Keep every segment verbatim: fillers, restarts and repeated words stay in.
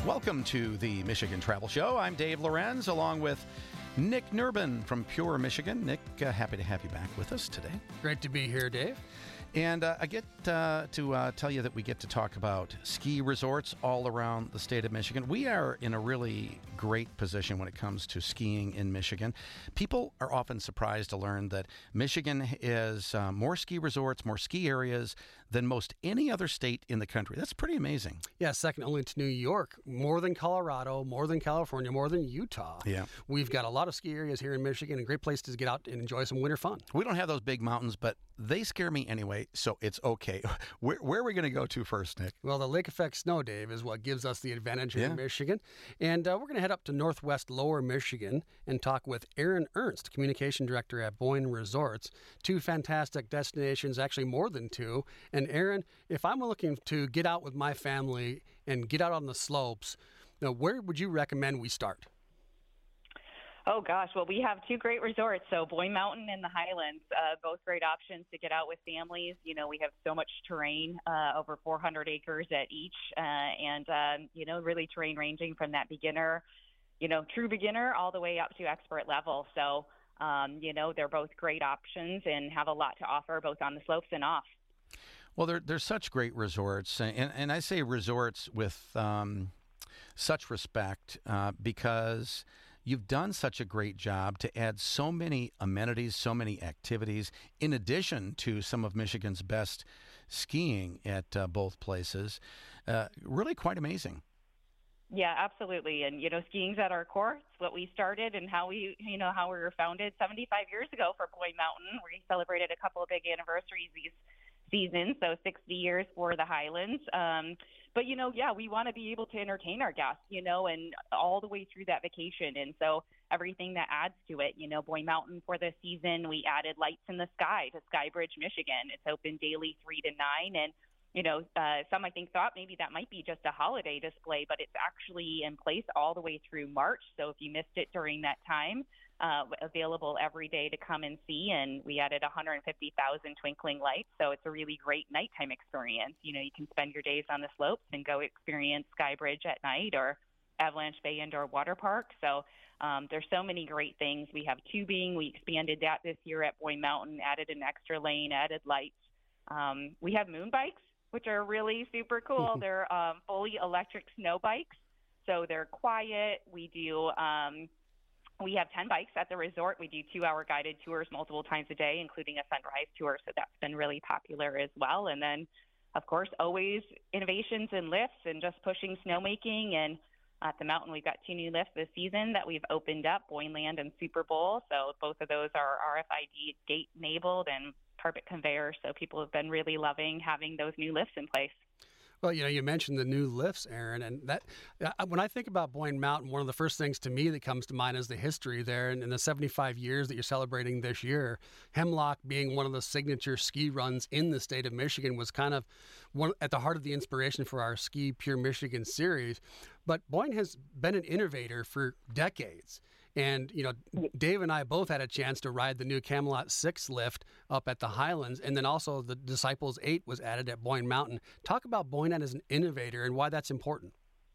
Welcome to the Michigan Travel Show. I'm Dave Lorenz, along with Nick Nurbin from Pure Michigan. Nick, uh, happy to have you back with us today. Great to be here, Dave. And uh, I get uh, to uh, tell you that we get to talk about ski resorts all around the state of Michigan. We are in a really great position when it comes to skiing in Michigan. People are often surprised to learn that Michigan has uh, more ski resorts, more ski areas than most any other state in the country. That's pretty amazing. Yeah, second only to New York, more than Colorado, more than California, more than Utah. Yeah. We've got a lot of ski areas here in Michigan, a great place to get out and enjoy some winter fun. We don't have those big mountains, but they scare me anyway, so it's okay. Where, where are we going to go to first, Nick? Well, the lake effect snow, Dave, is what gives us the advantage Yeah. in Michigan. And uh, we're going to head up to northwest lower Michigan and talk with Aaron Ernst, communication director at Boyne Resorts. Two fantastic destinations, actually more than two. And Aaron, if I'm looking to get out with my family and get out on the slopes, now, where would you recommend we start? Oh, gosh. Well, we have two great resorts. So Boyne Mountain and the Highlands, uh, both great options to get out with families. You know, we have so much terrain, uh, over four hundred acres at each. Uh, and, um, you know, really terrain ranging from that beginner, you know, true beginner all the way up to expert level. So, um, you know, they're both great options and have a lot to offer both on the slopes and off. Well, they're, they're such great resorts. And, and I say resorts with um, such respect uh, because you've done such a great job to add so many amenities, so many activities, in addition to some of Michigan's best skiing at uh, both places. Uh, really quite amazing. Yeah, absolutely. And, you know, skiing's at our core. It's what we started and how we, you know, how we were founded seventy-five years ago for Boyne Mountain. We celebrated a couple of big anniversaries these seasons, so sixty years for the Highlands. Um, but, you know, yeah, we want to be able to entertain our guests, you know, and all the way through that vacation. And so everything that adds to it, you know, Boyne Mountain for this season, we added Lights in the Sky to Skybridge, Michigan. It's open daily three to nine. And, you know, uh, some I think thought maybe that might be just a holiday display, but it's actually in place all the way through March. So if you missed it during that time, uh, available every day to come and see. And we added one hundred fifty thousand twinkling lights. So it's a really great nighttime experience. You know, you can spend your days on the slopes and go experience Skybridge at night or Avalanche Bay Indoor Water Park. So um, there's so many great things. We have tubing. We expanded that this year at Boyne Mountain, added an extra lane, added lights. Um, we have moon bikes, which are really super cool. They're um, fully electric snow bikes, so they're quiet. We do um, we have ten bikes at the resort. We do two-hour guided tours multiple times a day, including a sunrise tour, so that's been really popular as well. And then, of course, always innovations in lifts and just pushing snowmaking. And at the mountain, we've got two new lifts this season that we've opened up, Boyneland and Super Bowl. So both of those are R F I D gate-enabled and carpet conveyor, so people have been really loving having those new lifts in place. Well, you know, you mentioned the new lifts, Aaron, and that uh, when I think about Boyne Mountain, one of the first things to me that comes to mind is the history there, and in the seventy-five years that you're celebrating this year, Hemlock being one of the signature ski runs in the state of Michigan was kind of one at the heart of the inspiration for our Ski Pure Michigan series. But Boyne has been an innovator for decades. And, you know, Dave and I both had a chance to ride the new Camelot six lift up at the Highlands. And then also the Disciples eight was added at Boyne Mountain. Talk about Boyne as an innovator and why that's important.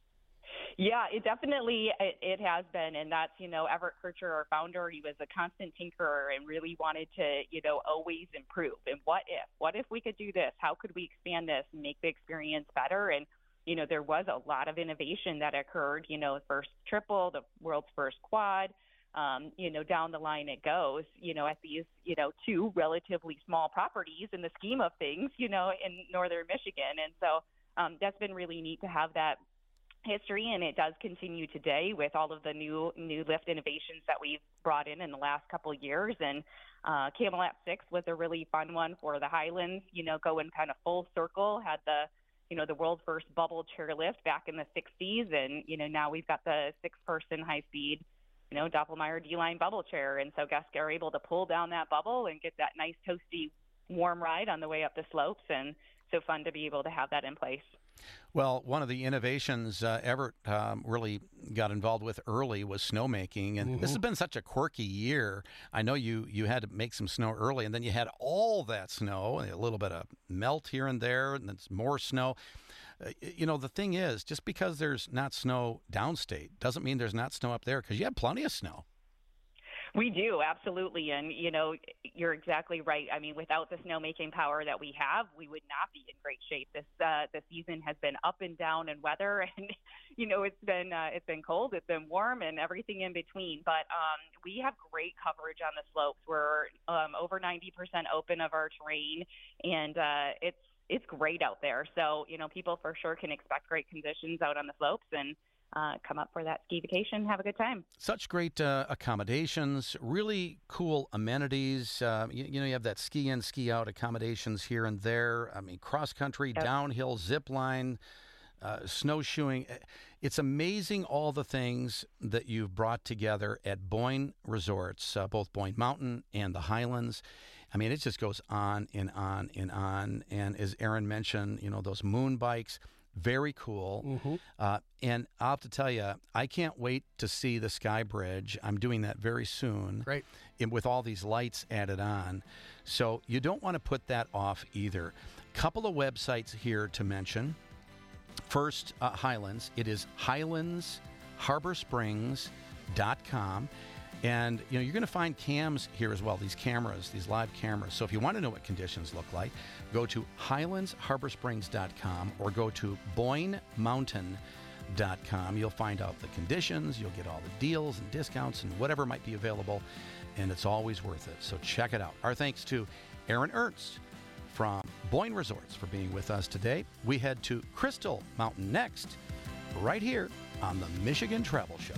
Yeah, it definitely, it, it has been. And that's, you know, Everett Kircher, our founder, he was a constant tinkerer and really wanted to, you know, always improve. And what if? What if we could do this? How could we expand this and make the experience better? And you know, there was a lot of innovation that occurred, you know, the first triple, the world's first quad, um, you know, down the line it goes, you know, at these, you know, two relatively small properties in the scheme of things, you know, in northern Michigan. And so um, that's been really neat to have that history, and it does continue today with all of the new new lift innovations that we've brought in in the last couple of years. And uh, Camelot six was a really fun one for the Highlands, you know, going kind of full circle, had the you know, the world's first bubble chairlift back in the sixties. And, you know, now we've got the six-person high-speed, you know, Doppelmayr D-Line bubble chair. And so guests are able to pull down that bubble and get that nice, toasty, warm ride on the way up the slopes. And so fun to be able to have that in place. Well, one of the innovations uh, Everett um, really got involved with early was snowmaking, and mm-hmm. this has been such a quirky year. I know you you had to make some snow early, and then you had all that snow, a little bit of melt here and there, and then more snow. uh, you know, the thing is, just because there's not snow downstate doesn't mean there's not snow up there, because you have plenty of snow. We do, absolutely. And, you know, you're exactly right. I mean, without the snowmaking power that we have, we would not be in great shape. This uh, this season has been up and down in weather, and, you know, it's been uh, it's been cold, it's been warm, and everything in between. But um, we have great coverage on the slopes. We're um, over ninety percent open of our terrain, and uh, it's it's great out there. So, you know, people for sure can expect great conditions out on the slopes, and Uh, come up for that ski vacation, have a good time. Such great uh, accommodations, really cool amenities. Uh, you, you know, you have that ski in, ski out accommodations here and there. I mean, cross country, Yep. downhill, zip line, uh, snowshoeing. It's amazing all the things that you've brought together at Boyne Resorts, uh, both Boyne Mountain and the Highlands. I mean, it just goes on and on and on. And as Aaron mentioned, you know, those moon bikes. Very cool. Mm-hmm. Uh, and I'll have to tell you, I can't wait to see the Sky Bridge. I'm doing that very soon. Great. And with all these lights added on. So you don't want to put that off either. Couple of websites here to mention. First, uh, Highlands. It is highlands harbor springs dot com. And, you know, you're going to find cams here as well, these cameras, these live cameras. So if you want to know what conditions look like, go to highlands harbor springs dot com or go to boyne mountain dot com. You'll find out the conditions, you'll get all the deals and discounts and whatever might be available, and it's always worth it. So check it out. Our thanks to Aaron Ernst from Boyne Resorts for being with us today. We head to Crystal Mountain next, right here on the Michigan Travel Show.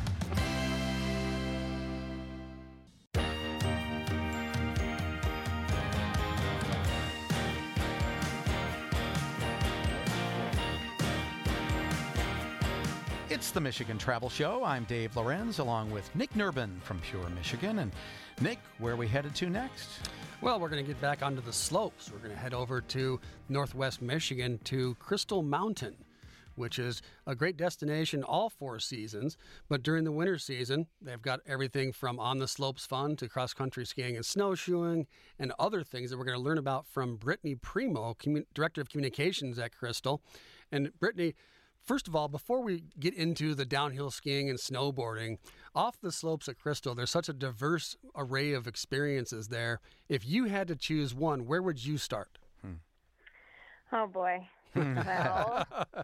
It's the Michigan Travel Show. I'm Dave Lorenz, along with Nick Nurbin from Pure Michigan. And Nick, where are we headed to next? Well, we're going to get back onto the slopes. We're going to head over to northwest Michigan to Crystal Mountain, which is a great destination all four seasons. But during the winter season, they've got everything from on the slopes fun to cross-country skiing and snowshoeing and other things that we're going to learn about from Brittany Primo, commun- Director of Communications at Crystal. And Brittany, first of all, before we get into the downhill skiing and snowboarding, off the slopes at Crystal, there's such a diverse array of experiences there. If you had to choose one, where would you start? Hmm. Oh, boy. Well,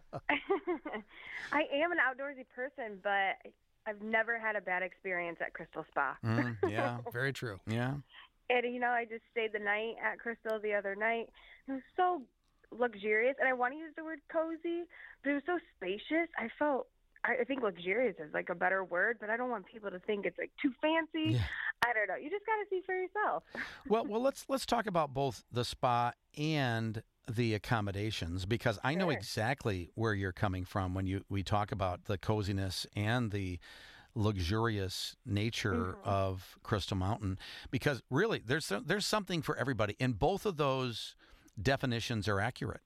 I am an outdoorsy person, but I've never had a bad experience at Crystal Spa. Mm, yeah, Very true. yeah. And, you know, I just stayed the night at Crystal the other night. It was so luxurious, and I want to use the word cozy, but it was so spacious. I felt, I think luxurious is like a better word, but I don't want people to think it's like too fancy. Yeah. I don't know. You just got to see for yourself. Well, well, let's let's talk about both the spa and the accommodations, because I know Sure. exactly where you're coming from when you we talk about the coziness and the luxurious nature Mhm. of Crystal Mountain, because really there's some- there's something for everybody, and both of those definitions are accurate.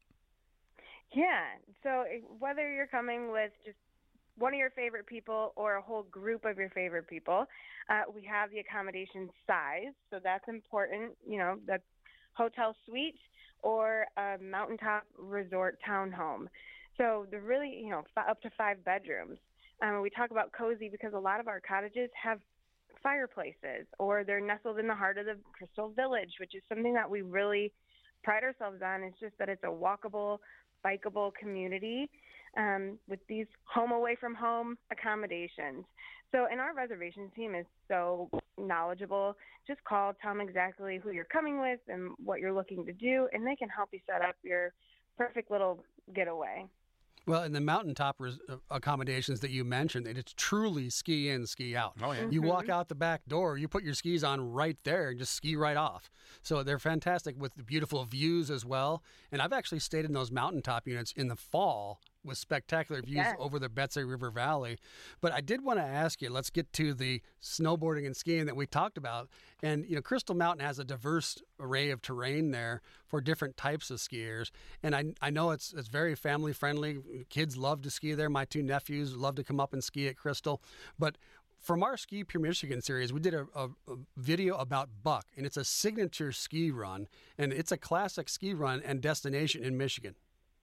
Yeah. So eh, whether you're coming with just one of your favorite people or a whole group of your favorite people, uh, we have the accommodation size. So that's important. You know, the hotel suite or a mountaintop resort townhome. So the really, you know, f- up to five bedrooms. Um, we talk about cozy because a lot of our cottages have fireplaces, or they're nestled in the heart of the Crystal Village, which is something that we really pride ourselves on. It's just that it's a walkable, bikeable community um, with these home away from home accommodations. So, and our reservation team is so knowledgeable. Just call, tell them exactly who you're coming with and what you're looking to do, and they can help you set up your perfect little getaway. Well, in the mountaintop res- uh, accommodations that you mentioned, it's truly ski in, ski out. Oh yeah. You walk out the back door, you put your skis on right there and just ski right off. So they're fantastic with the beautiful views as well. And I've actually stayed in those mountaintop units in the fall with spectacular views Yeah. over the Betsy River Valley. But I did want to ask you, let's get to the snowboarding and skiing that we talked about. And, you know, Crystal Mountain has a diverse array of terrain there for different types of skiers. And I, I know it's it's very family friendly. Kids love to ski there. My two nephews love to come up and ski at Crystal. But from our Ski Pure Michigan series, we did a, a, a video about Buck, and it's a signature ski run, and it's a classic ski run and destination in Michigan.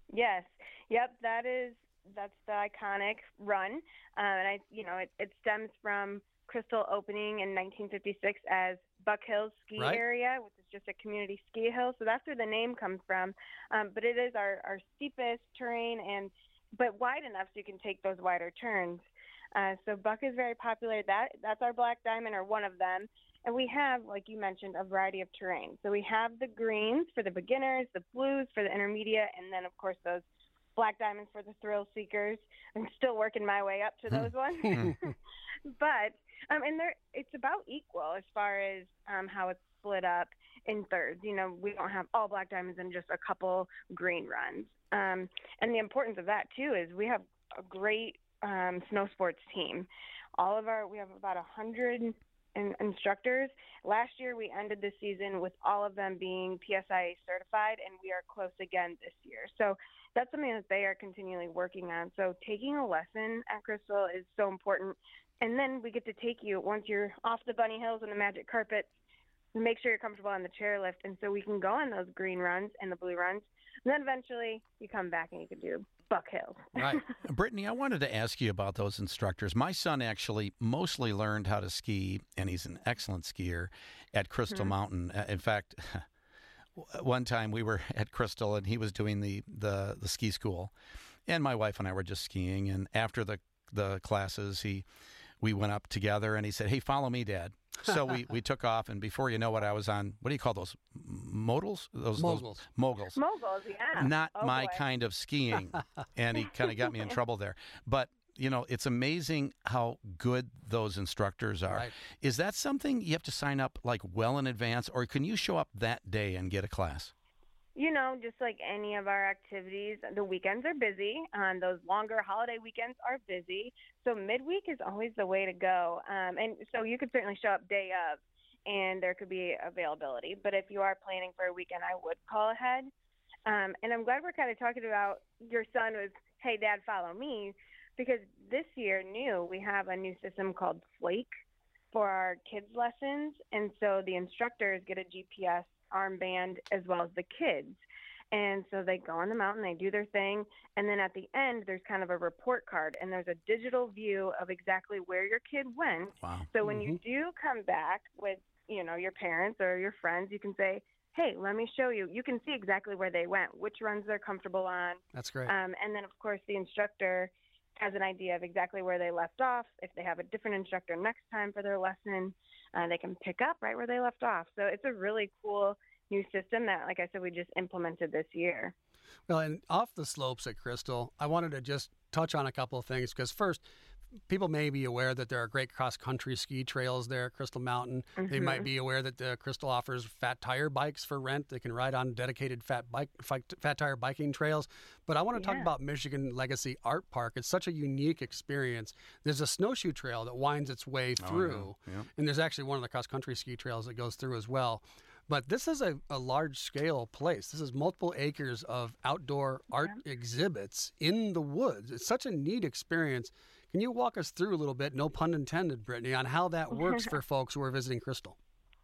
Yes. Yep. That is that's the iconic run, uh, and I, you know, it, it stems from Crystal opening in nineteen fifty-six as Buck Hills Ski Right. Area, which is just a community ski hill. So that's where the name comes from. Um, but it is our, our steepest terrain, and but wide enough so you can take those wider turns. Uh, so Buck is very popular. That that's our Black Diamond, or one of them. And we have, like you mentioned, a variety of terrain. So we have the greens for the beginners, the blues for the intermediate, and then, of course, those Black Diamonds for the thrill seekers. I'm still working my way up to those ones. But, um, and they're, it's about equal as far as um, how it's split up in thirds. You know, we don't have all Black Diamonds and just a couple green runs. Um, and the importance of that, too, is we have a great um, snow sports team. All of our, we have about a hundred in, instructors. Last year, we ended the season with all of them being P S I A certified, and we are close again this year. So that's something that they are continually working on. So taking a lesson at Crystal is so important. And then we get to take you, once you're off the bunny hills and the magic carpets, make sure you're comfortable on the chairlift. And so we can go on those green runs and the blue runs. And then eventually you come back and you can do Buck Hills. Right. Brittany, I wanted to ask you about those instructors. My son actually mostly learned how to ski, and he's an excellent skier, at Crystal mm-hmm. Mountain. In fact, one time we were at Crystal, and he was doing the, the, the ski school, and my wife and I were just skiing. And after the, the classes, he we went up together, and he said, "Hey, follow me, Dad." So we, we took off, and before you know what, I was on, what do you call those, modals? Those, moguls. Those, moguls. Moguls, yeah. Not oh, my boy. kind of skiing, and he kind of got me in trouble there. But, you know, it's amazing how good those instructors are. Right. Is that something you have to sign up, like, well in advance, or can you show up that day and get a class? You know, just like any of our activities, the weekends are busy. Um, those longer holiday weekends are busy. So midweek is always the way to go. Um, and so you could certainly show up day of, and there could be availability. But if you are planning for a weekend, I would call ahead. Um, and I'm glad we're kind of talking about your son was, "Hey, Dad, follow me," because this year, new, we have a new system called Flake for our kids' lessons. And so the instructors get a G P S armband as well as the kids. And so they go on the mountain, they do their thing, and then at the end there's kind of a report card, and there's a digital view of exactly where your kid went. Wow. So when mm-hmm. you do come back with, you know, your parents or your friends, you can say, "Hey, let me show you." You can see exactly where they went, which runs they're comfortable on. That's great. Um, and then, of course, the instructor has an idea of exactly where they left off. If they have a different instructor next time for their lesson, uh, they can pick up right where they left off. So it's a really cool new system that, like I said, we just implemented this year. Well, and off the slopes at Crystal, I wanted to just touch on a couple of things, because first, people may be aware that there are great cross-country ski trails there at Crystal Mountain. Mm-hmm. They might be aware that the Crystal offers fat tire bikes for rent. They can ride on dedicated fat bike, fat tire biking trails. But I want to yeah. talk about Michigan Legacy Art Park. It's such a unique experience. There's a snowshoe trail that winds its way through, oh, yeah. Yeah. and there's actually one of the cross-country ski trails that goes through as well. But this is a, a large-scale place. This is multiple acres of outdoor art yeah. exhibits in the woods. It's such a neat experience. Can you walk us through a little bit, no pun intended, Brittany, on how that works for folks who are visiting Crystal?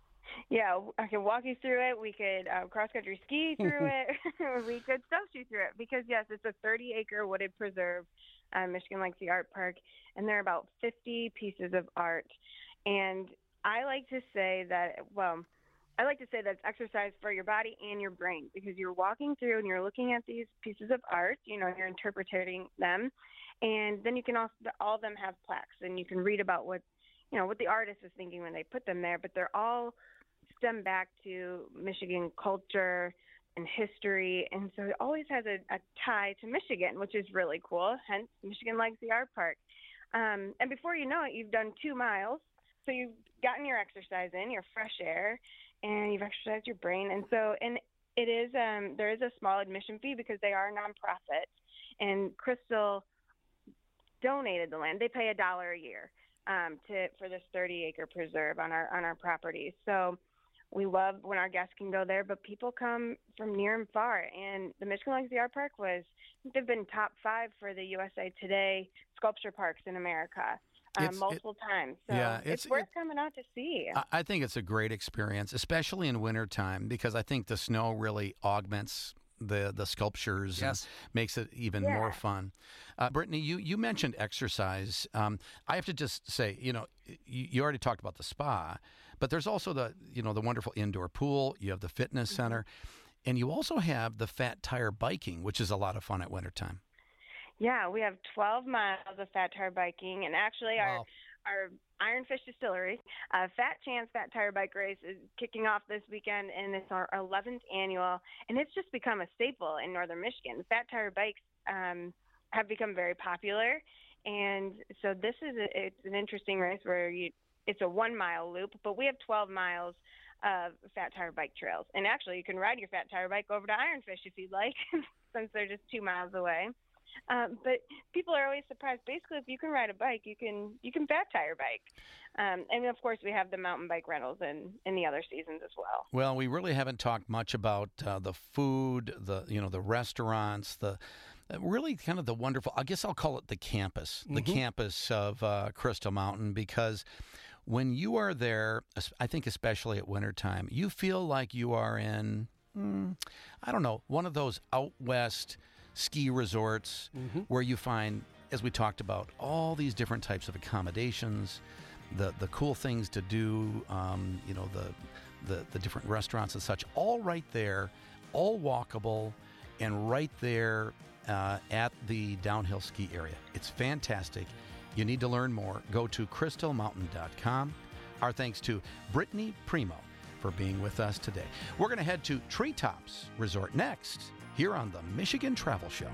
Yeah, I can walk you through it. We could uh, cross-country ski through it. We could snowshoe through it, because, yes, it's a thirty-acre wooded preserve, uh, Michigan Legacy Art Park, and there are about fifty pieces of art. And I like to say that, well, I like to say that it's exercise for your body and your brain, because you're walking through and you're looking at these pieces of art, you know, you're interpreting them. And then you can also, all of them have plaques, and you can read about what, you know, what the artist was thinking when they put them there. But they're all stem back to Michigan culture and history. And so it always has a, a tie to Michigan, which is really cool. Hence, Michigan Legacy Art Park. Um, and before you know it, you've done two miles. So you've gotten your exercise in, your fresh air, and you've exercised your brain. And so, and it is, um, there is a small admission fee, because they are a nonprofit, and Crystal donated the land. They pay a dollar a year um, to for this thirty acre preserve on our on our property. So we love when our guests can go there, but people come from near and far. And the Michigan Legacy Art Park was, I think they've been top five for the U S A Today sculpture parks in America. Um, multiple it, times. So yeah, it's, it's worth it, coming out to see. I think it's a great experience, especially in wintertime, because I think the snow really augments the the sculptures. Yes. And makes it even Yeah. more fun. Uh, Brittany, you, you mentioned exercise. Um, I have to just say, you know, you, you already talked about the spa, but there's also the, you know, the wonderful indoor pool. You have the fitness Mm-hmm. center, and you also have the Fat Tire biking, which is a lot of fun at wintertime. Yeah, we have twelve miles of Fat Tire biking, and actually our Wow. our Ironfish Distillery uh, Fat Chance Fat Tire Bike Race is kicking off this weekend, and it's our eleventh annual, and it's just become a staple in northern Michigan. Fat Tire bikes um, have become very popular, and so this is a, it's an interesting race where you it's a one mile loop, but we have twelve miles of Fat Tire bike trails, and actually you can ride your Fat Tire bike over to Ironfish if you'd like, since they're just two miles away. Um, but people are always surprised. Basically, if you can ride a bike, you can you can Fat Tire bike, um, and of course we have the mountain bike rentals in, in the other seasons as well. Well, we really haven't talked much about uh, the food, the you know the restaurants, the uh, really kind of the wonderful. I guess I'll call it the campus, the Mhm. campus of uh, Crystal Mountain, because when you are there, es- I think especially at wintertime, you feel like you are in, mm, I don't know, one of those out west ski resorts Mhm. where you find, as we talked about, all these different types of accommodations, the the cool things to do, um, you know, the, the the different restaurants and such, all right there, all walkable, and right there uh, at the downhill ski area. It's fantastic. You need to learn more. Go to crystal mountain dot com. Our thanks to Brittany Primo for being with us today. We're going to head to Treetops Resort next, here on the Michigan Travel Show.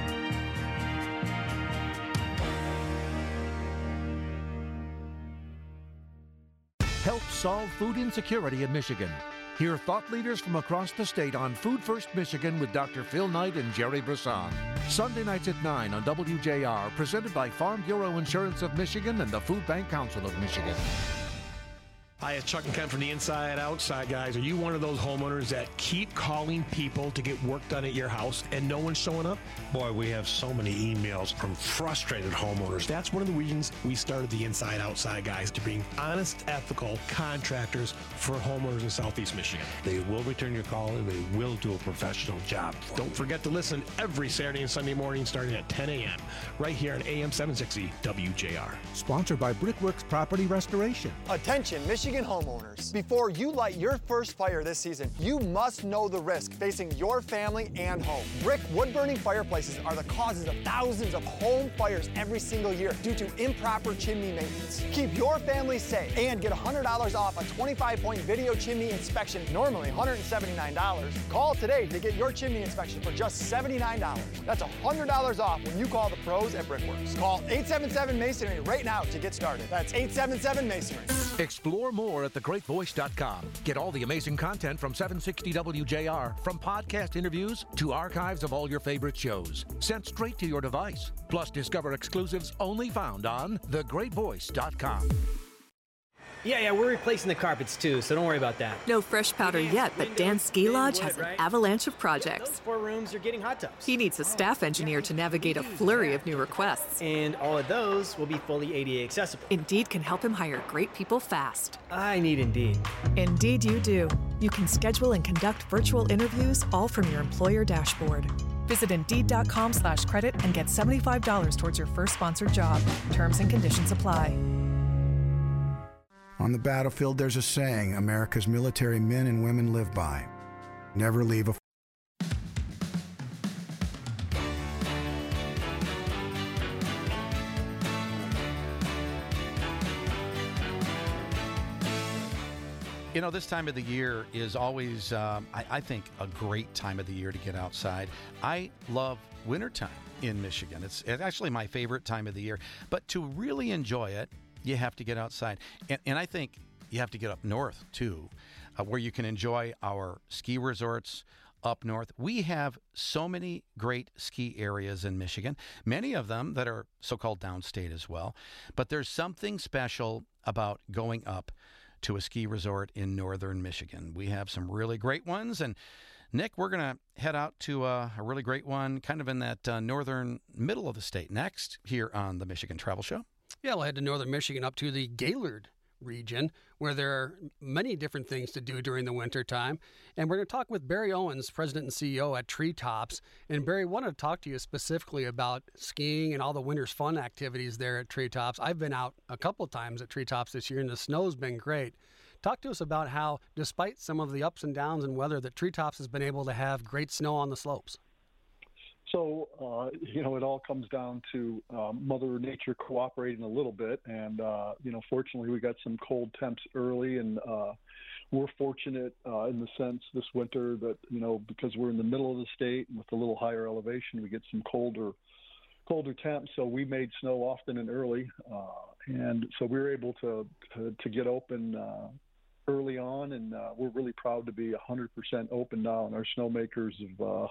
Help solve food insecurity in Michigan. Hear thought leaders from across the state on Food First Michigan with Doctor Phil Knight and Jerry Brisson. Sunday nights at nine on W J R, presented by Farm Bureau Insurance of Michigan and the Food Bank Council of Michigan. Hi, it's Chuck and Ken from the Inside Outside, guys. Are you one of those homeowners that keep calling people to get work done at your house and no one's showing up? Boy, we have so many emails from frustrated homeowners. That's one of the reasons we started the Inside Outside, guys, to bring honest, ethical contractors for homeowners in Southeast Michigan. They will return your call and they will do a professional job for Don't you. forget to listen every Saturday and Sunday morning starting at ten a.m. right here on A M seven sixty W J R. Sponsored by Brickworks Property Restoration. Attention, Michigan homeowners. Before you light your first fire this season, you must know the risk facing your family and home. Brick wood-burning fireplaces are the causes of thousands of home fires every single year due to improper chimney maintenance. Keep your family safe and get one hundred dollars off a twenty-five point video chimney inspection, normally one hundred seventy-nine dollars. Call today to get your chimney inspection for just seventy-nine dollars. That's one hundred dollars off when you call the pros at Brickworks. Call eight seven seven Masonry right now to get started. That's eight seven seven Masonry. Explore more at the great voice dot com. Get all the amazing content from seven sixty W J R, from podcast interviews to archives of all your favorite shows, sent straight to your device. Plus, discover exclusives only found on the great voice dot com. Yeah, yeah, we're replacing the carpets too, so don't worry about that. No fresh powder yet, but Dan's Ski Lodge has an avalanche of projects. Those four rooms are getting hot tubs. He needs a staff engineer to navigate a flurry of new requests. And all of those will be fully A D A accessible. Indeed can help him hire great people fast. I need Indeed. Indeed you do. You can schedule and conduct virtual interviews all from your employer dashboard. Visit Indeed.com slash credit and get seventy-five dollars towards your first sponsored job. Terms and conditions apply. On the battlefield, there's a saying America's military men and women live by. Never leave a You know, this time of the year is always, um, I, I think, a great time of the year to get outside. I love wintertime in Michigan. It's, it's actually my favorite time of the year. But to really enjoy it, you have to get outside. And, and I think you have to get up north, too, uh, where you can enjoy our ski resorts up north. We have so many great ski areas in Michigan, many of them that are so-called downstate as well. But there's something special about going up to a ski resort in northern Michigan. We have some really great ones. And Nick, we're going to head out to uh, a really great one kind of in that uh, northern middle of the state next here on the Michigan Travel Show. Yeah, we'll head to northern Michigan up to the Gaylord region where there are many different things to do during the winter time. And we're going to talk with Barry Owens, President and C E O at Treetops. And Barry, wanted to talk to you specifically about skiing and all the winter's fun activities there at Treetops. I've been out a couple of times at Treetops this year, and the snow's been great. Talk to us about how, despite some of the ups and downs in weather, that Treetops has been able to have great snow on the slopes. So, uh, you know, it all comes down to um, Mother Nature cooperating a little bit. And, uh, you know, fortunately, we got some cold temps early, and uh, we're fortunate uh, in the sense this winter that, you know, because we're in the middle of the state and with a little higher elevation, we get some colder colder temps. So we made snow often and early. Uh, and so we were able to, to, to get open uh, early on. And uh, we're really proud to be one hundred percent open now. And our snowmakers have uh,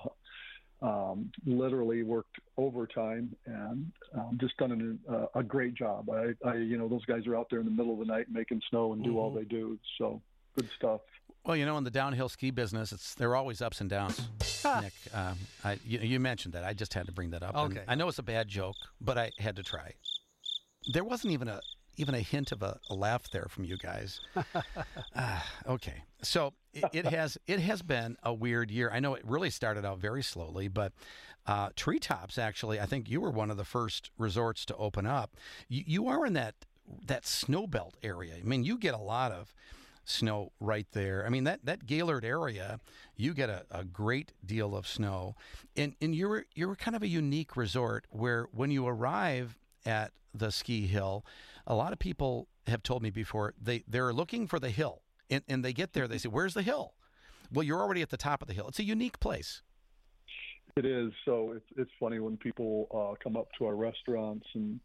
Um, literally worked overtime and um, just done an, uh, a great job. I, I, you know, those guys are out there in the middle of the night making snow and do mm-hmm. all they do. So good stuff. Well, you know, in the downhill ski business, it's there are always ups and downs. Nick, um, I, you, you mentioned that. I just had to bring that up. Okay. And I know it's a bad joke, but I had to try. There wasn't even a even a hint of a, a laugh there from you guys. uh, okay, so it, it has it has been a weird year. I know it really started out very slowly, but uh, Treetops, actually, I think you were one of the first resorts to open up. You, you are in that that snow belt area. I mean, you get a lot of snow right there. I mean, that, that Gaylord area, you get a, a great deal of snow. And, and you're, you're kind of a unique resort where when you arrive at the ski hill, a lot of people have told me before they, they're looking for the hill, and, and they get there, they say, where's the hill? Well, you're already at the top of the hill. It's a unique place. It is. So it's it's funny when people uh, come up to our restaurants and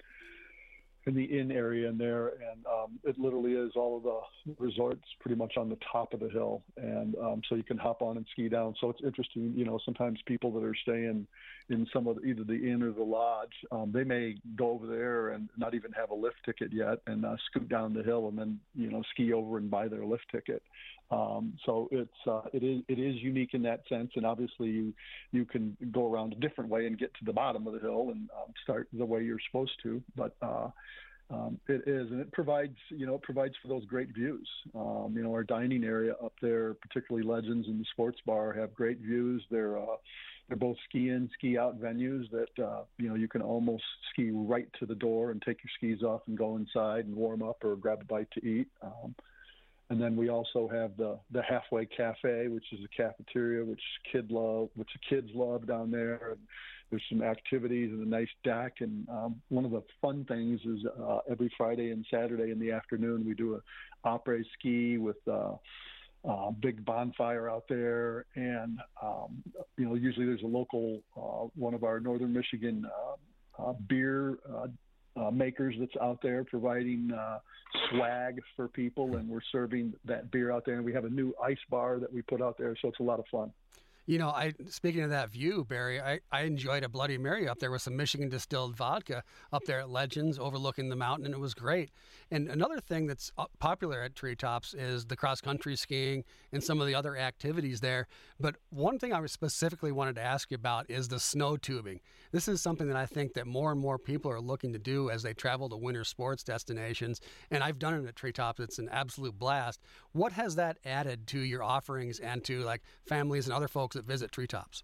in the inn area in there, and um, it literally is all of the resorts pretty much on the top of the hill, and um, so you can hop on and ski down. So it's interesting, you know, sometimes people that are staying in some of the, either the inn or the lodge, um, they may go over there and not even have a lift ticket yet, and uh, scoot down the hill and then, you know, ski over and buy their lift ticket. Um, so it's uh, it is it is unique in that sense, and obviously you you can go around a different way and get to the bottom of the hill and um, start the way you're supposed to. But uh, um, it is, and it provides you know it provides for those great views. Um, you know, our dining area up there, particularly Legends and the Sports Bar, have great views. They're uh, they're both ski in, ski out venues that uh, you know you can almost ski right to the door and take your skis off and go inside and warm up or grab a bite to eat. Um, And then we also have the, the Halfway Cafe, which is a cafeteria, which kid love, which the kids love down there. And there's some activities and a nice deck. And um, one of the fun things is uh, every Friday and Saturday in the afternoon, we do a après ski with uh, a big bonfire out there. And, um, you know, usually there's a local, uh, one of our Northern Michigan uh, uh, beer uh Uh, makers that's out there providing uh, swag for people, and we're serving that beer out there. And we have a new ice bar that we put out there, so it's a lot of fun. You know, I speaking of that view, Barry, I, I enjoyed a Bloody Mary up there with some Michigan distilled vodka up there at Legends overlooking the mountain, and it was great. And another thing that's popular at Treetops is the cross-country skiing and some of the other activities there. But one thing I specifically wanted to ask you about is the snow tubing. This is something that I think that more and more people are looking to do as they travel to winter sports destinations, and I've done it at Treetops. It's an absolute blast. What has that added to your offerings and to like families and other folks that visit Treetops?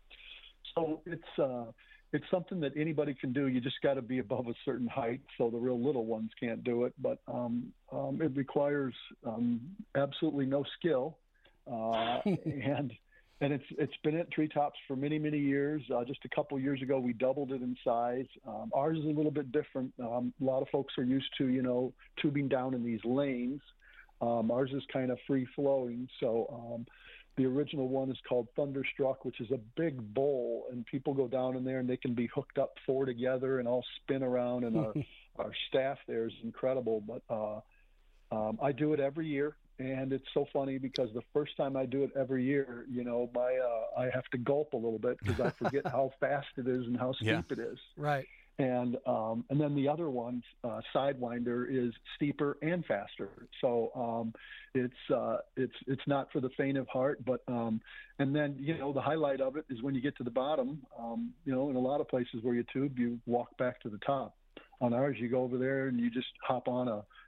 So it's uh, it's something that anybody can do. You just got to be above a certain height, so the real little ones can't do it. But um, um, it requires um, absolutely no skill, uh, and and it's it's been at Treetops for many many years. Uh, just a couple years ago, we doubled it in size. Um, ours is a little bit different. Um, a lot of folks are used to you know tubing down in these lanes. Um, ours is kind of free flowing, so. Um, The original one is called Thunderstruck, which is a big bowl, and people go down in there and they can be hooked up four together and all spin around, and our, our staff there is incredible. But uh, um, I do it every year, and it's so funny because the first time I do it every year, you know, my uh, I have to gulp a little bit because I forget how fast it is and how steep yeah. it is. Right. And um, and then the other one, uh, Sidewinder, is steeper and faster. So um, it's uh, it's it's not for the faint of heart. But um, and then you know the highlight of it is when you get to the bottom. Um, you know, in a lot of places where you tube, you walk back to the top. On ours, you go over there and you just hop on a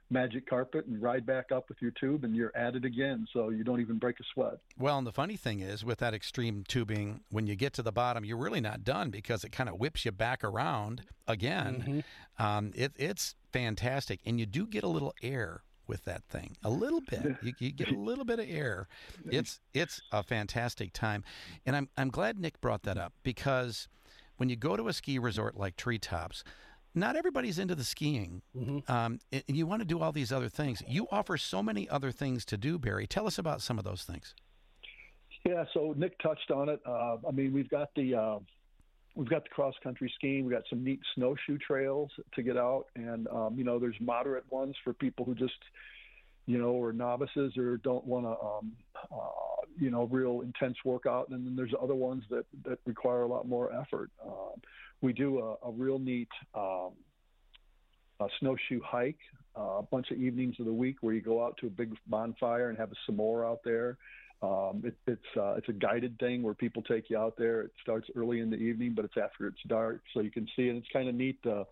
magic carpet and ride back up with your tube, and you're at it again, so you don't even break a sweat. Well, and the funny thing is, with that extreme tubing, when you get to the bottom, you're really not done because it kind of whips you back around again. Mm-hmm. Um, it, it's fantastic, and you do get a little air with that thing, a little bit. You, you get a little bit of air. It's it's a fantastic time, and I'm I'm glad Nick brought that up, because when you go to a ski resort like Treetops, not everybody's into the skiing, mm-hmm. um, and you want to do all these other things. You offer so many other things to do, Barry. Tell us about some of those things. Yeah, so Nick touched on it. Uh, I mean, we've got the uh, we've got the cross country skiing. We've got some neat snowshoe trails to get out, and um, you know, there's moderate ones for people who just, you know, are novices or don't want to, um, uh, you know, real intense workout. And then there's other ones that that require a lot more effort. Um, We do a, a real neat um, a snowshoe hike, uh, a bunch of evenings of the week where you go out to a big bonfire and have a s'more out there. Um, it, it's uh, it's a guided thing where people take you out there. It starts early in the evening, but it's after it's dark, so you can see it. It's kind of neat. Uh,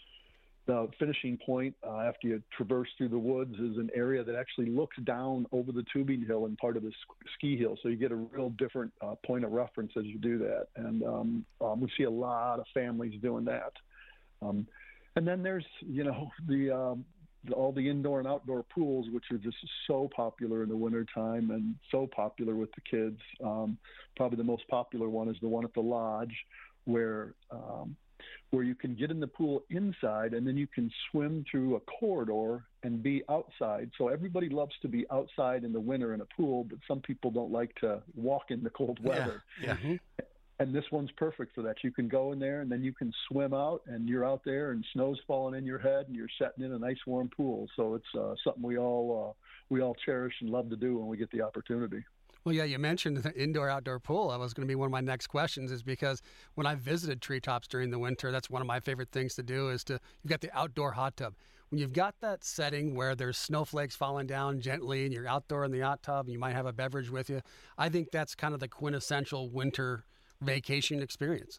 the finishing point uh, after you traverse through the woods is an area that actually looks down over the tubing hill and part of the ski hill, so you get a real different uh, point of reference as you do that. And um, um, we see a lot of families doing that. Um, and then there's, you know, the, um, the all the indoor and outdoor pools, which are just so popular in the wintertime and so popular with the kids. Um, probably the most popular one is the one at the lodge, where um, where you can get in the pool inside and then you can swim through a corridor and be outside. So everybody loves to be outside in the winter in a pool, but some people don't like to walk in the cold weather. Yeah. yeah. And this one's perfect for that. You can go in there and then you can swim out, and you're out there and snow's falling in your head and you're sitting in a nice warm pool. So it's uh, something we all uh, we all cherish and love to do when we get the opportunity. Well, yeah, you mentioned the indoor-outdoor pool. That was going to be one of my next questions, is because when I visited Treetops during the winter, that's one of my favorite things to do is to, you've got the outdoor hot tub. When you've got that setting where there's snowflakes falling down gently and you're outdoor in the hot tub and you might have a beverage with you, I think that's kind of the quintessential winter vacation experience.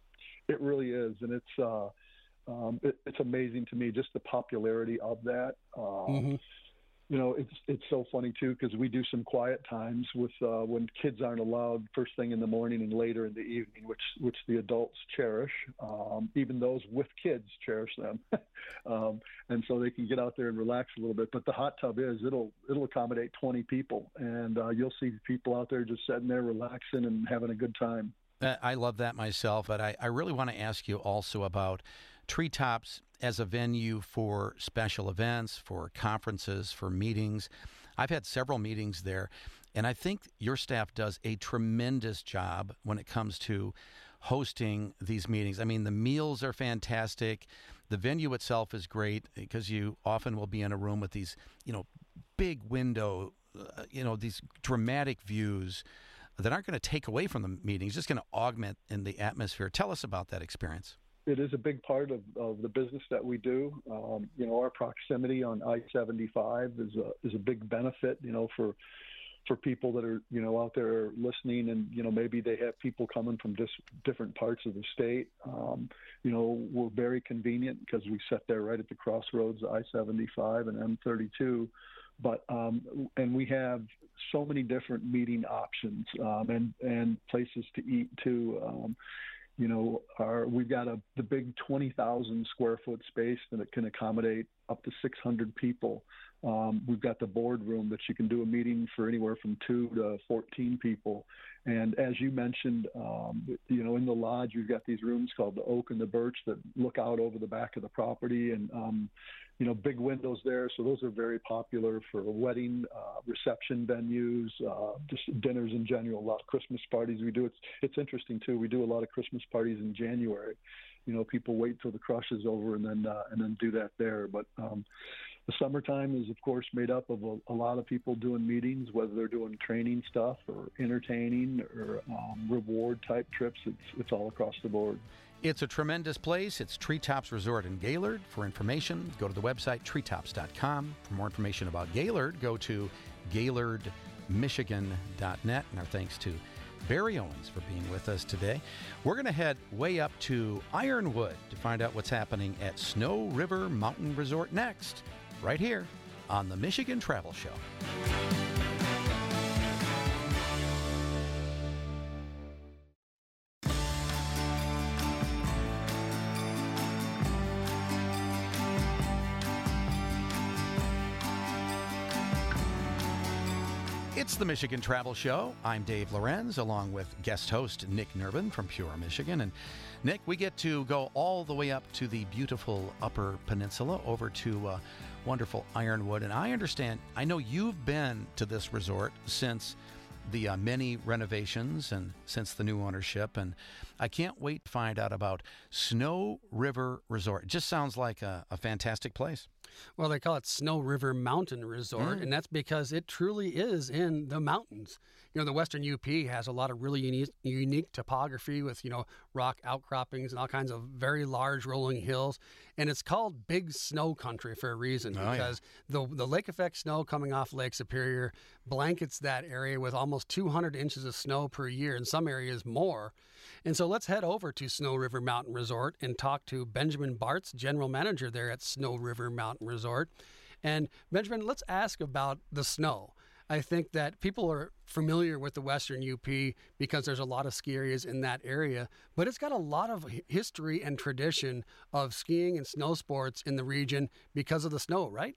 It really is, and it's uh, um, it, it's amazing to me just the popularity of that. Um, mm-hmm. You know, it's it's so funny too, because we do some quiet times with uh, when kids aren't allowed first thing in the morning and later in the evening, which which the adults cherish. Um, even those with kids cherish them, um, and so they can get out there and relax a little bit. But the hot tub is it'll it'll accommodate twenty people, and uh, you'll see people out there just sitting there relaxing and having a good time. I love that myself, but I, I really want to ask you also about Treetops as a venue for special events, for conferences, for meetings. I've had several meetings there, and I think your staff does a tremendous job when it comes to hosting these meetings. I mean, the meals are fantastic. The venue itself is great because you often will be in a room with these, you know, big window, uh, you know, these dramatic views that aren't going to take away from the meetings, just going to augment in the atmosphere. Tell us about that experience. It is a big part of, of the business that we do. Um, you know, our proximity on I seventy-five is a is a big benefit, you know, for for people that are, you know, out there listening, and, you know, maybe they have people coming from dis- different parts of the state. Um, you know, we're very convenient because we sit there right at the crossroads of I seventy-five and M thirty-two. But um, and we have so many different meeting options um, and and places to eat too. Um, you know, our we've got a the big twenty thousand square foot space that can accommodate up to six hundred people. Um, we've got the boardroom that you can do a meeting for anywhere from two to fourteen people. And as you mentioned, um, you know, in the lodge, you've got these rooms called the Oak and the Birch that look out over the back of the property, and, um, you know, big windows there. So those are very popular for wedding, uh, reception venues, uh, just dinners in general, a lot of Christmas parties we do. It's, it's interesting, too. We do a lot of Christmas parties in January. You know, people wait till the crush is over and then uh, and then do that there. But um, the summertime is, of course, made up of a, a lot of people doing meetings, whether they're doing training stuff or entertaining or um, reward type trips. It's it's all across the board. It's a tremendous place. It's Treetops Resort in Gaylord. For information, go to the website treetops dot com. For more information about Gaylord, go to gaylord michigan dot net. And our thanks to Barry Owens for being with us today. We're going to head way up to Ironwood to find out what's happening at Snow River Mountain Resort next right here on the Michigan Travel Show. It's the Michigan Travel Show. I'm Dave Lorenz, along with guest host Nick Nervin from Pure, Michigan. And Nick, we get to go all the way up to the beautiful Upper Peninsula, over to uh, wonderful Ironwood. And I understand, I know you've been to this resort since the uh, many renovations and since the new ownership. And I can't wait to find out about Snow River Resort. It just sounds like a, a fantastic place. Well, they call it Snow River Mountain Resort, mm. and that's because it truly is in the mountains. You know, the Western U P has a lot of really unique, unique topography with, you know, rock outcroppings and all kinds of very large rolling hills. And it's called Big Snow Country for a reason, oh, because yeah. the, the lake effect snow coming off Lake Superior blankets that area with almost two hundred inches of snow per year, in some areas more. And so let's head over to Snow River Mountain Resort and talk to Benjamin Bartz, general manager there at Snow River Mountain Resort. And Benjamin, let's ask about the snow. I think that people are familiar with the Western U P because there's a lot of ski areas in that area, but it's got a lot of history and tradition of skiing and snow sports in the region because of the snow, right?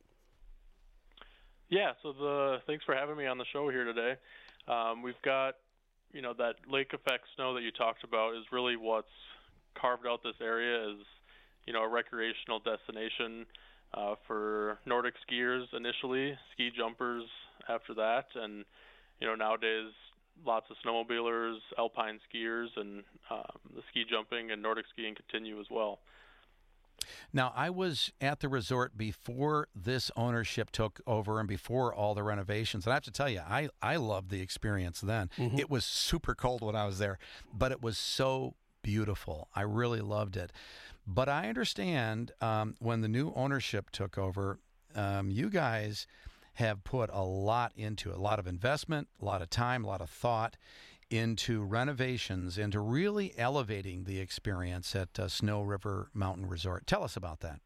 Yeah, so the thanks for having me on the show here today. Um, we've got, you know, that lake effect snow that you talked about is really what's carved out this area as, you know, a recreational destination uh, for Nordic skiers initially, ski jumpers after that, and, you know, nowadays lots of snowmobilers, alpine skiers, and um, the ski jumping and Nordic skiing continue as well. Now, I was at the resort before this ownership took over and before all the renovations. And I have to tell you, I, I loved the experience then. Mm-hmm. It was super cold when I was there, but it was so beautiful. I really loved it. But I understand um, when the new ownership took over, um, you guys have put a lot into it, a lot of investment, a lot of time, a lot of thought into renovations, into really elevating the experience at uh, Snow River Mountain Resort. Tell us about that.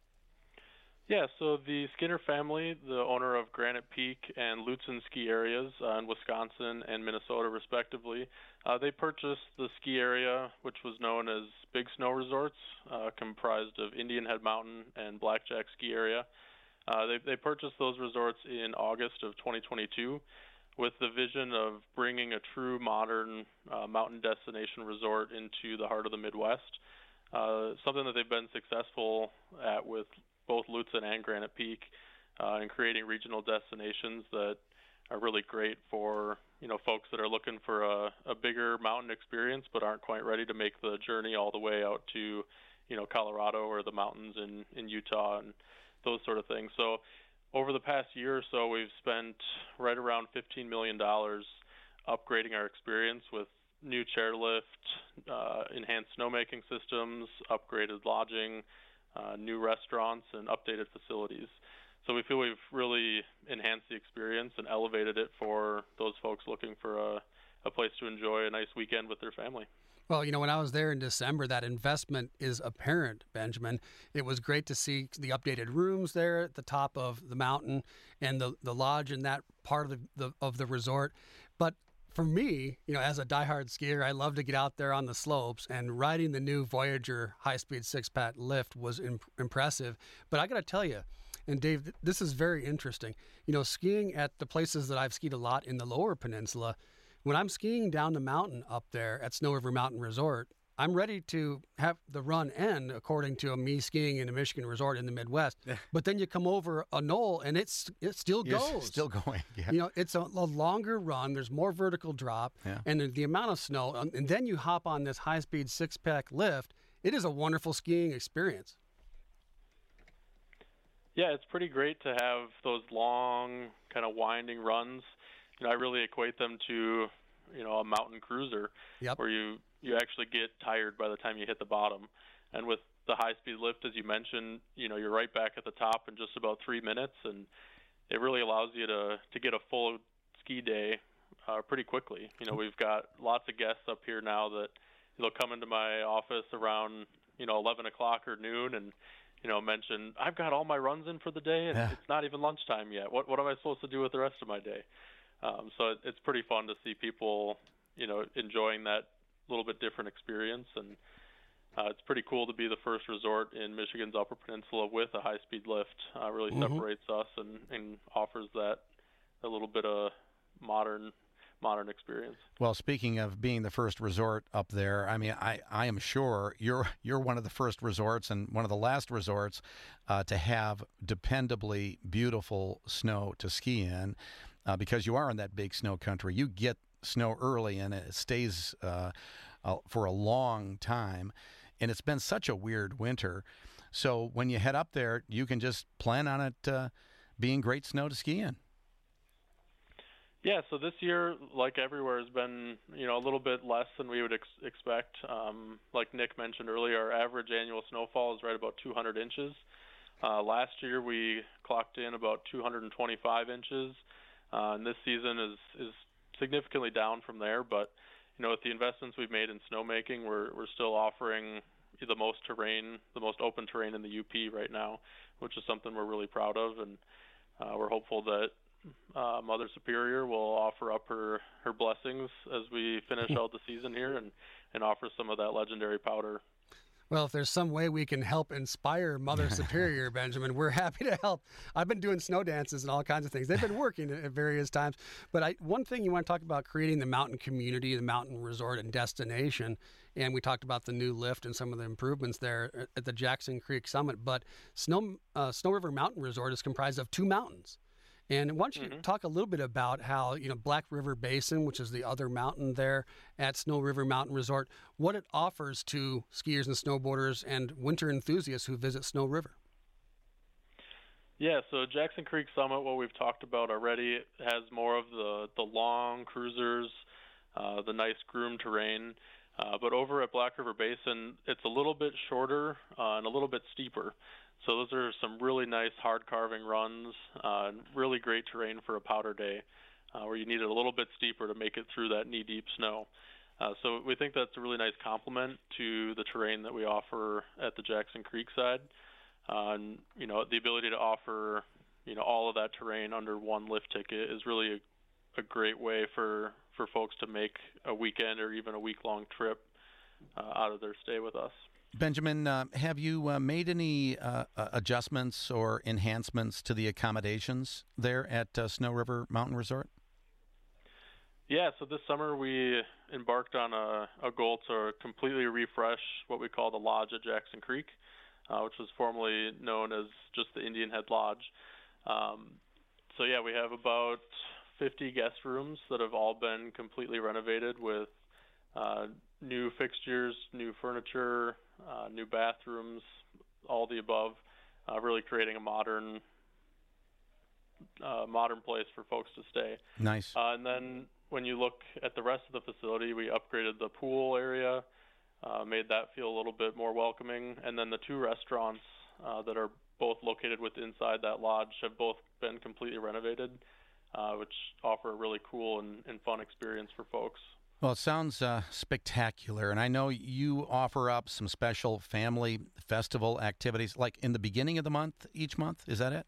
Yeah, so the Skinner family, the owner of Granite Peak and Lutsen ski areas uh, in Wisconsin and Minnesota, respectively, uh, they purchased the ski area, which was known as Big Snow Resorts, uh, comprised of Indian Head Mountain and Blackjack ski area. Uh, they, they purchased those resorts in August of twenty twenty-two with the vision of bringing a true modern uh, mountain destination resort into the heart of the Midwest, uh, something that they've been successful at with both Lutsen and Granite Peak, uh, in creating regional destinations that are really great for, you know, folks that are looking for a, a bigger mountain experience but aren't quite ready to make the journey all the way out to, you know, Colorado or the mountains in, in Utah and those sort of things. So over the past year or so, we've spent right around fifteen million dollars upgrading our experience with new chairlift, uh, enhanced snowmaking systems, upgraded lodging, uh, new restaurants, and updated facilities. So we feel we've really enhanced the experience and elevated it for those folks looking for a, a place to enjoy a nice weekend with their family. Well, you know, when I was there in December, that investment is apparent, Benjamin. It was great to see the updated rooms there at the top of the mountain and the, the lodge in that part of the, the of the resort. But for me, you know, as a diehard skier, I love to get out there on the slopes, and riding the new Voyager high-speed six-pack lift was imp- impressive. But I got to tell you, and Dave, this is very interesting. You know, skiing at the places that I've skied a lot in the lower peninsula, when I'm skiing down the mountain up there at Snow River Mountain Resort, I'm ready to have the run end according to a me skiing in a Michigan resort in the Midwest. But then you come over a knoll and it's it still You're goes. Still going. Yeah. You know, it's a, a longer run. There's more vertical drop, yeah. and the, the amount of snow. And then you hop on this high-speed six-pack lift. It is a wonderful skiing experience. Yeah, it's pretty great to have those long, kind of winding runs. You know, I really equate them to, you know, a mountain cruiser, yep. where you, you actually get tired by the time you hit the bottom. And with the high-speed lift, as you mentioned, you know, you're right back at the top in just about three minutes, and it really allows you to, to get a full ski day uh, pretty quickly. You know, we've got lots of guests up here now that they'll come into my office around, you know, eleven o'clock or noon, and you know, mention, I've got all my runs in for the day, and yeah. it's not even lunchtime yet. What what am I supposed to do with the rest of my day? Um, so it, it's pretty fun to see people, you know, enjoying that little bit different experience, and uh, it's pretty cool to be the first resort in Michigan's Upper Peninsula with a high-speed lift. Uh, really mm-hmm. separates us and, and offers that a little bit of modern modern experience. Well, speaking of being the first resort up there, I mean, I, I am sure you're you're one of the first resorts and one of the last resorts uh, to have dependably beautiful snow to ski in, uh, because you are in that big snow country. You get snow early and it stays uh, uh, for a long time, and it's been such a weird winter. So when you head up there, you can just plan on it uh, being great snow to ski in. Yeah, so this year, like everywhere, has been, you know, a little bit less than we would ex- expect. Um, like Nick mentioned earlier, our average annual snowfall is right about two hundred inches. Uh, last year, we clocked in about two hundred twenty-five inches, uh, and this season is is significantly down from there. But you know, with the investments we've made in snowmaking, we're we're still offering the most terrain, the most open terrain in the U P right now, which is something we're really proud of, and uh, we're hopeful that Uh, Mother Superior will offer up her, her blessings as we finish out the season here and, and offer some of that legendary powder. Well, if there's some way we can help inspire Mother Superior, Benjamin, we're happy to help. I've been doing snow dances and all kinds of things. They've been working at various times. But I, one thing you want to talk about, creating the mountain community, the mountain resort and destination. And we talked about the new lift and some of the improvements there at the Jackson Creek Summit. But Snow, uh, Snow River Mountain Resort is comprised of two mountains. And why don't you mm-hmm. talk a little bit about how, you know, Black River Basin, which is the other mountain there at Snow River Mountain Resort, what it offers to skiers and snowboarders and winter enthusiasts who visit Snow River? Yeah, so Jackson Creek Summit, what we've talked about already, has more of the, the long cruisers, uh, the nice groomed terrain. Uh, but over at Black River Basin, it's a little bit shorter uh, and a little bit steeper. So those are some really nice hard carving runs, uh, and really great terrain for a powder day, uh, where you need it a little bit steeper to make it through that knee-deep snow. Uh, so we think that's a really nice complement to the terrain that we offer at the Jackson Creek side. Uh, and, you know, the ability to offer, you know, all of that terrain under one lift ticket is really a, a great way for, for folks to make a weekend or even a week-long trip uh, out of their stay with us. Benjamin, uh, have you uh, made any uh, adjustments or enhancements to the accommodations there at uh, Snow River Mountain Resort? Yeah, so this summer we embarked on a, a goal to completely refresh what we call the Lodge at Jackson Creek, uh, which was formerly known as just the Indian Head Lodge. Um, so yeah, we have about fifty guest rooms that have all been completely renovated with uh, new fixtures, new furniture, uh, new bathrooms, all the above, uh, really creating a modern uh, modern place for folks to stay. Nice. Uh, and then when you look at the rest of the facility, we upgraded the pool area, uh, made that feel a little bit more welcoming, and then the two restaurants uh, that are both located within inside that lodge have both been completely renovated, uh, which offer a really cool and, and fun experience for folks. Well, it sounds uh, spectacular, and I know you offer up some special family festival activities, like in the beginning of the month, each month. Is that it?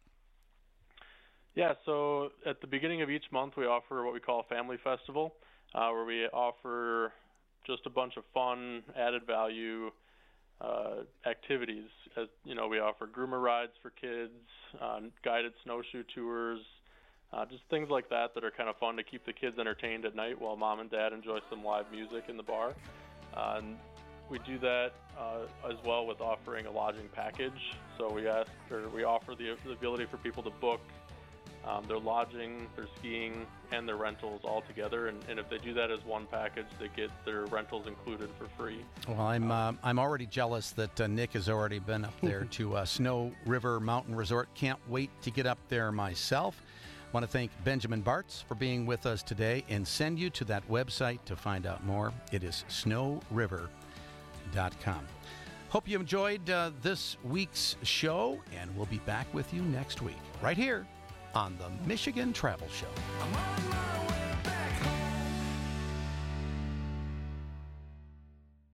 Yeah, so at the beginning of each month, we offer what we call a family festival, uh, where we offer just a bunch of fun, added value uh, activities. As you know, we offer groomer rides for kids, uh, guided snowshoe tours, Uh, just things like that that are kind of fun to keep the kids entertained at night while mom and dad enjoy some live music in the bar. Uh, and we do that uh, as well with offering a lodging package. So we ask, or we offer the, the ability for people to book um, their lodging, their skiing, and their rentals all together. And, and if they do that as one package, they get their rentals included for free. Well, I'm uh, I'm already jealous that uh, Nick has already been up there to uh, Snow River Mountain Resort. Can't wait to get up there myself. I want to thank Benjamin Bartz for being with us today and send you to that website to find out more. It is snow river dot com. Hope you enjoyed uh, this week's show, and we'll be back with you next week, right here on the Michigan Travel Show.